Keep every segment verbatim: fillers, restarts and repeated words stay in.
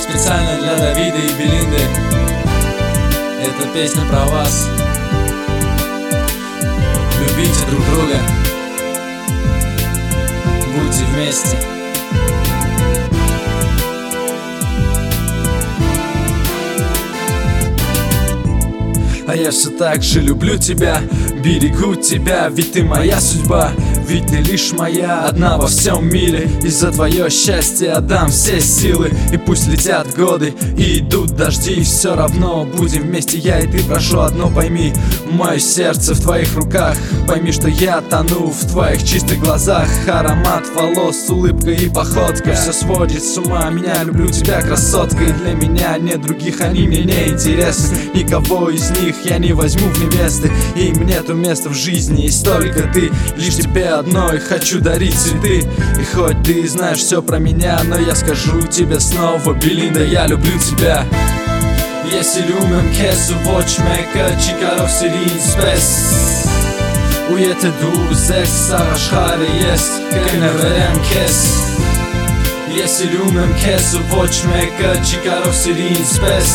специально для Давида и Белинды. Эта песня про вас. Любите друг друга, будьте вместе. А я все так же люблю тебя, берегу тебя, ведь ты моя судьба, ведь ты лишь моя одна во всем мире. И за твое счастье отдам все силы. И пусть летят годы и идут дожди, все равно будем вместе, я и ты. Прошу одно пойми, мое сердце в твоих руках. Пойми, что я тону в твоих чистых глазах. Аромат волос, улыбка и походка, все сводит с ума меня, люблю тебя, красотка. И для меня нет других, они мне не интересны. Никого из них я не возьму в невесты. Им нету места в жизни, есть только ты. Лишь тебе одной хочу дарить цветы. И хоть ты знаешь все про меня, но я скажу тебе снова, Белинда, я люблю тебя. Если lumem kes voçmeka çıkaros ilins pes Ujete du zek saraşhare jest Kene verem kes Если lumem kes voçmeka çıkaros ilins pes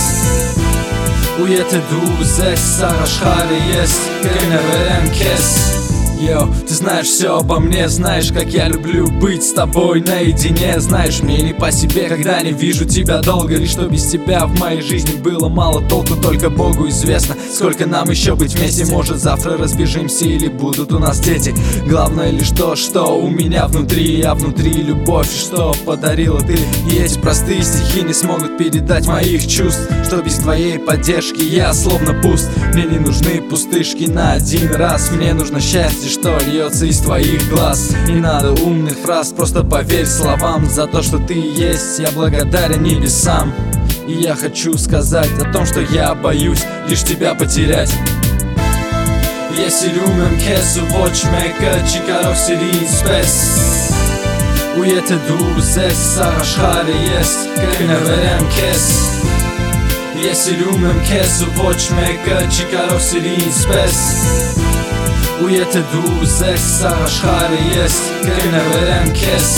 Ujete du zek saraşhare jest Kene verem kes. Йо, ты знаешь все обо мне, знаешь, как я люблю быть с тобой наедине. Знаешь, мне не по себе, когда не вижу тебя долго. И что без тебя в моей жизни было мало толку. Только Богу известно, сколько нам еще быть вместе. Может, завтра разбежимся или будут у нас дети. Главное лишь то, что у меня внутри, а внутри любовь, что подарила ты. И эти простые стихи не смогут передать моих чувств, что без твоей поддержки я словно пуст. Мне не нужны пустышки на один раз, мне нужно счастье, что льется из твоих глаз. Не надо умных фраз, просто поверь словам. За то, что ты есть, я благодарен небесам. И я хочу сказать о том, что я боюсь лишь тебя потерять. Если lumem kes voçmeka çıkaros ilins pes Ujete du zek saraşhare jest Kene verem kes Если lumem kes voçmeka çıkaros ilins pes Ujete du zek saraşhare jest Kene verem kes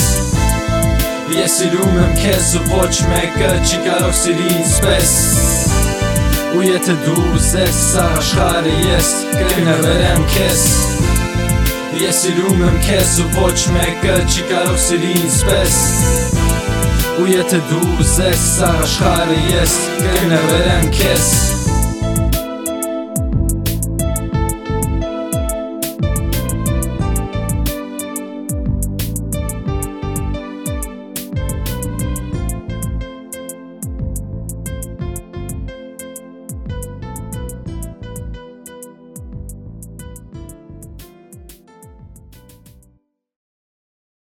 Если lumem kes voçmeka çıkaros ilins pes Ujete du zek saraşhare jest Kene verem kes Если lumem kes voçmeka çıkaros ilins pes Ujete du zek saraşhare jest Kene verem kes.